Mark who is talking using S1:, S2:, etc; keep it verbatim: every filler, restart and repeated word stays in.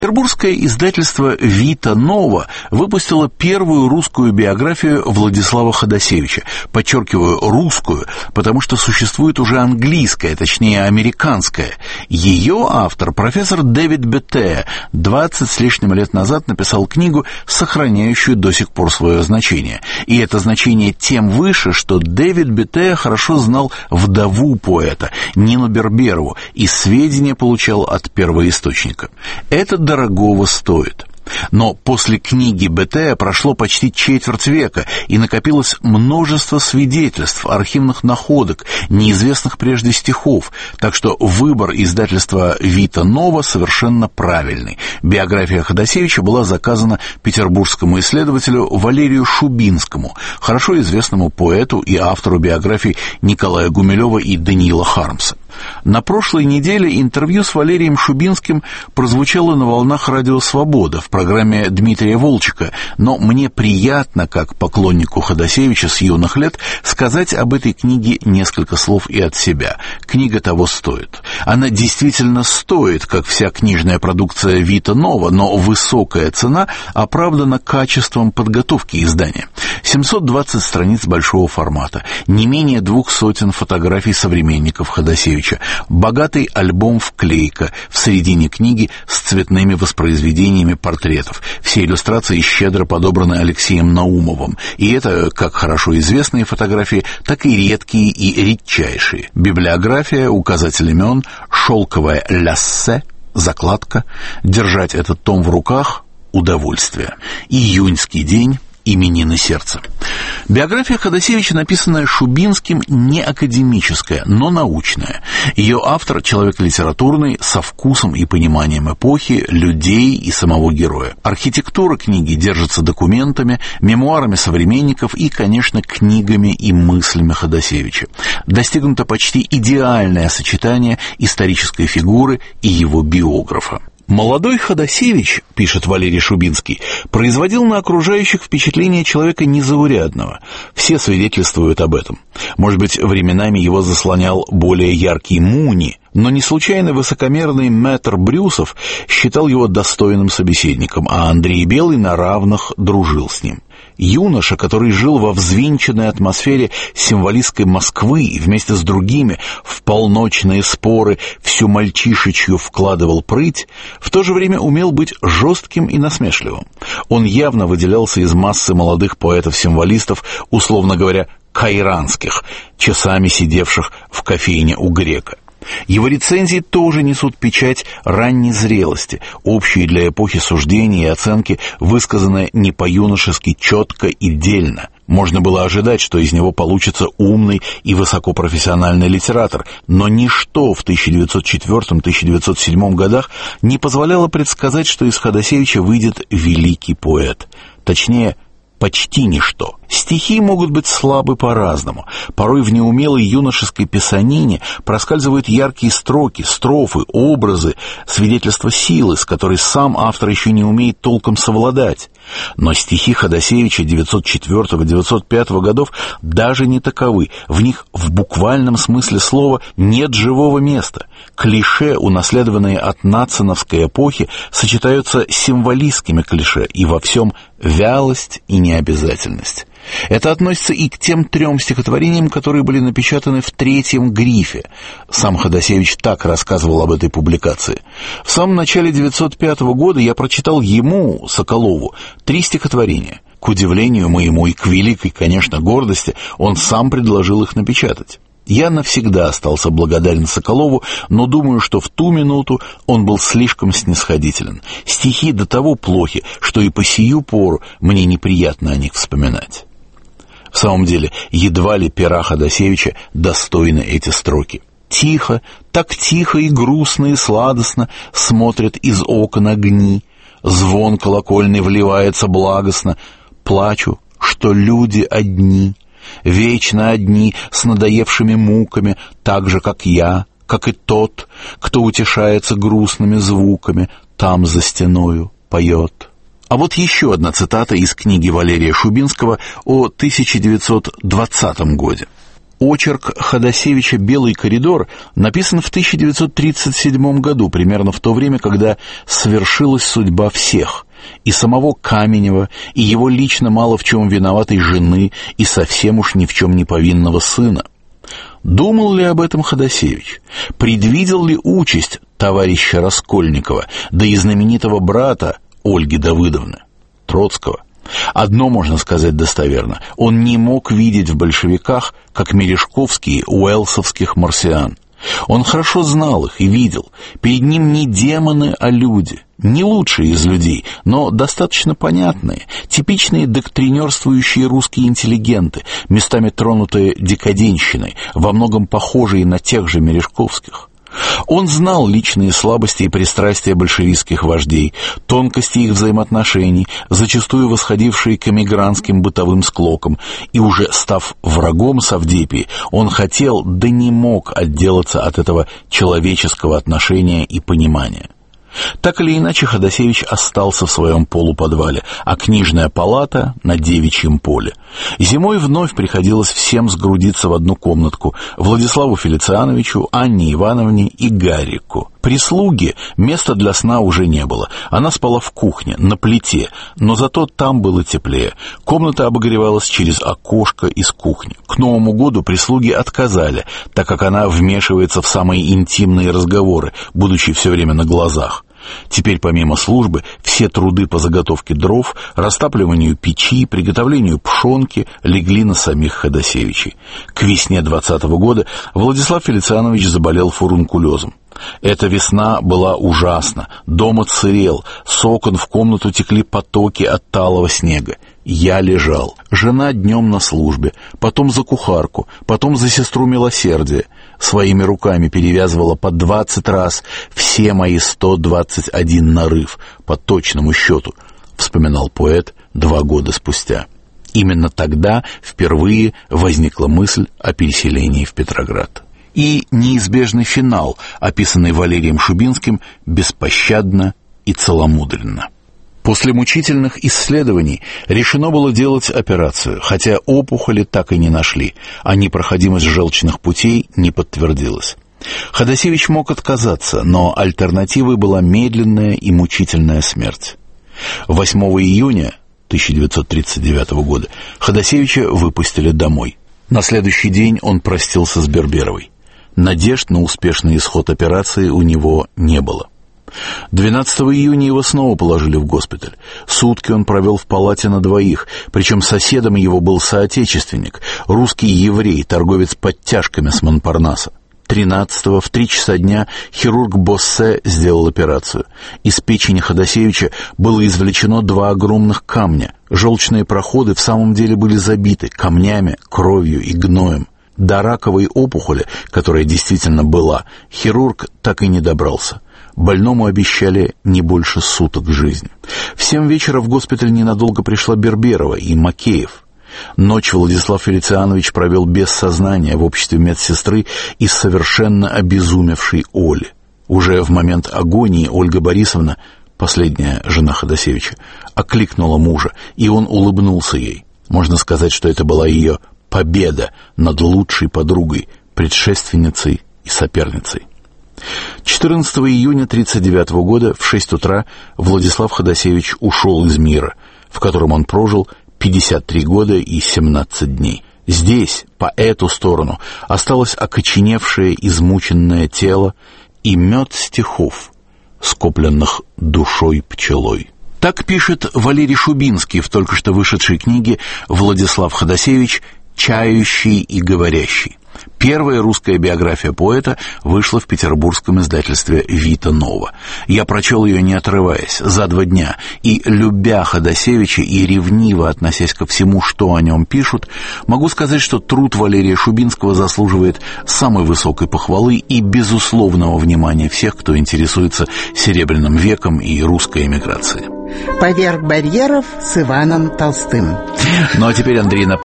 S1: Петербургское издательство «Вита Нова» выпустило первую русскую биографию Владислава Ходосевича. Подчеркиваю, русскую, потому что существует уже английская, точнее, американская. Ее автор, профессор Дэвид Беттея, двадцать с лишним лет назад написал книгу, сохраняющую до сих пор свое значение. И это значение тем выше, что Дэвид Беттея хорошо знал вдову поэта, Нину Берберову, и сведения получал от первоисточника. Это дорогого стоит. Но после книги Беттея прошло почти четверть века, и накопилось множество свидетельств, архивных находок, неизвестных прежде стихов, так что выбор издательства «Вита Нова» совершенно правильный. Биография Ходосевича была заказана петербургскому исследователю Валерию Шубинскому, хорошо известному поэту и автору биографий Николая Гумилева и Даниила Хармса. На прошлой неделе интервью с Валерием Шубинским прозвучало на волнах радио «Свобода» в программе Дмитрия Волчека, но мне приятно, как поклоннику Ходосевича с юных лет, сказать об этой книге несколько слов и от себя. Книга того стоит. Она действительно стоит, как вся книжная продукция «Вита Нова», но высокая цена оправдана качеством подготовки издания. семьсот двадцать страниц большого формата, не менее двух сотен фотографий современников Ходосевича, богатый альбом-вклейка в середине книги с цветными воспроизведениями портретов. Все иллюстрации щедро подобраны Алексеем Наумовым, и это как хорошо известные фотографии, так и редкие и редчайшие. Библиография, указатель имен, шелковое ляссе, закладка. Держать этот том в руках — удовольствие. Июньский день, именины сердца. Биография Ходосевича, написанная Шубинским, не академическая, но научная. Ее автор — человек литературный, со вкусом и пониманием эпохи, людей и самого героя. Архитектура книги держится документами, мемуарами современников и, конечно, книгами и мыслями Ходосевича. Достигнуто почти идеальное сочетание исторической фигуры и его биографа. Молодой Ходосевич, пишет Валерий Шубинский, производил на окружающих впечатление человека незаурядного. Все свидетельствуют об этом. Может быть, временами его заслонял более яркий Муни, но не случайно высокомерный мэтр Брюсов считал его достойным собеседником, а Андрей Белый на равных дружил с ним. Юноша, который жил во взвинченной атмосфере символистской Москвы и вместе с другими в полночные споры всю мальчишечью вкладывал прыть, в то же время умел быть жестким и насмешливым. Он явно выделялся из массы молодых поэтов-символистов, условно говоря, кайранских, часами сидевших в кофейне у грека. Его рецензии тоже несут печать ранней зрелости, общие для эпохи суждения и оценки, высказанные не по-юношески четко и дельно. Можно было ожидать, что из него получится умный и высокопрофессиональный литератор, но ничто в тысяча девятьсот четвёртом — тысяча девятьсот седьмом годах не позволяло предсказать, что из Ходосевича выйдет великий поэт. Точнее, почти ничто. Стихи могут быть слабы по-разному. Порой в неумелой юношеской писанине проскальзывают яркие строки, строфы, образы, свидетельства силы, с которой сам автор еще не умеет толком совладать. Но стихи Ходосевича девятьсот четвёртого — девятьсот пятого годов даже не таковы. В них в буквальном смысле слова нет живого места. Клише, унаследованные от нациновской эпохи, сочетаются с символистскими клише, и во всем вялость и необязательность. Это относится и к тем трем стихотворениям, которые были напечатаны в третьем грифе. Сам Ходосевич так рассказывал об этой публикации. В самом начале девятьсот пятого года я прочитал ему, Соколову, три стихотворения. К удивлению моему и к великой, конечно, гордости, он сам предложил их напечатать. Я навсегда остался благодарен Соколову, но думаю, что в ту минуту он был слишком снисходителен. Стихи до того плохи, что и по сию пору мне неприятно о них вспоминать. В самом деле, едва ли пера Ходосевича достойны эти строки. Тихо, так тихо и грустно и сладостно смотрят из окон огни, звон колокольный вливается благостно, плачу, что люди одни, вечно одни, с надоевшими муками, так же, как я, как и тот, кто утешается грустными звуками, там за стеною поет. А вот еще одна цитата из книги Валерия Шубинского о тысяча девятьсот двадцатом годе. Очерк Ходосевича «Белый коридор» написан в тысяча девятьсот тридцать седьмом году, примерно в то время, когда свершилась судьба всех – и самого Каменева, и его лично мало в чем виноватой жены, и совсем уж ни в чем не повинного сына. Думал ли об этом Ходосевич? Предвидел ли участь товарища Раскольникова, да и знаменитого брата Ольги Давыдовны, Троцкого? Одно можно сказать достоверно: он не мог видеть в большевиках, как Мережковский, уэллсовских марсиан. Он хорошо знал их и видел. Перед ним не демоны, а люди. Не лучшие из людей, но достаточно понятные, типичные доктринерствующие русские интеллигенты, местами тронутые декаденщиной, во многом похожие на тех же Мережковских. Он знал личные слабости и пристрастия большевистских вождей, тонкости их взаимоотношений, зачастую восходившие к эмигрантским бытовым склокам, и уже став врагом Совдепии, он хотел, да не мог отделаться от этого человеческого отношения и понимания. Так или иначе, Ходосевич остался в своем полуподвале, а книжная палата на Девичьем поле. Зимой вновь приходилось всем сгрудиться в одну комнатку: Владиславу Фелициановичу, Анне Ивановне и Гаррику. Прислуги места для сна уже не было. Она спала в кухне, на плите, но зато там было теплее. Комната обогревалась через окошко из кухни. К Новому году прислуги отказали, так как она вмешивается в самые интимные разговоры, будучи все время на глазах. Теперь помимо службы все труды по заготовке дров, растапливанию печи, приготовлению пшенки легли на самих Ходосевичей. К весне двадцатого года Владислав Фелицианович заболел фурункулезом. Эта весна была ужасна, дом отсырел, с окон в комнату текли потоки от талого снега. Я лежал, жена днем на службе, потом за кухарку, потом за сестру милосердия. Своими руками перевязывала по двадцать раз все мои сто двадцать один нарыв, по точному счету, вспоминал поэт два года спустя. Именно тогда впервые возникла мысль о переселении в Петроград. И неизбежный финал, описанный Валерием Шубинским, беспощадно и целомудренно. После мучительных исследований решено было делать операцию, хотя опухоли так и не нашли, а непроходимость желчных путей не подтвердилась. Ходосевич мог отказаться, но альтернативой была медленная и мучительная смерть. восьмого июня тысяча девятьсот тридцать девятого года Ходосевича выпустили домой. На следующий день он простился с Берберовой. Надежд на успешный исход операции у него не было. двенадцатого июня его снова положили в госпиталь. Сутки он провел в палате на двоих, причем соседом его был соотечественник, русский еврей, торговец подтяжками с Монпарнаса. тринадцатого в три часа дня хирург Боссе сделал операцию. Из печени Ходосевича было извлечено два огромных камня. Желчные проходы в самом деле были забиты камнями, кровью и гноем. До раковой опухоли, которая действительно была, хирург так и не добрался. Больному обещали не больше суток жизни. В семь вечера в госпиталь ненадолго пришла Берберова и Макеев. Ночь Владислав Фелицианович провел без сознания в обществе медсестры и совершенно обезумевшей Оли. Уже в момент агонии Ольга Борисовна, последняя жена Ходосевича, окликнула мужа, и он улыбнулся ей. Можно сказать, что это была ее победа над лучшей подругой, предшественницей и соперницей. четырнадцатого июня тридцать девятого года в шесть утра Владислав Ходосевич ушел из мира, в котором он прожил пятьдесят три года и семнадцать дней. Здесь, по эту сторону, осталось окоченевшее, измученное тело и мед стихов, скопленных душой пчелой. Так пишет Валерий Шубинский в только что вышедшей книге «Владислав Ходосевич. Чающий и говорящий». Первая русская биография поэта вышла в петербургском издательстве «Вита Нова». Я прочел ее, не отрываясь, за два дня, и, любя Ходосевича и ревниво относясь ко всему, что о нем пишут, могу сказать, что труд Валерия Шубинского заслуживает самой высокой похвалы и безусловного внимания всех, кто интересуется Серебряным веком и русской эмиграцией.
S2: «Поверх барьеров» с Иваном Толстым.
S1: Ну а теперь, Андрей,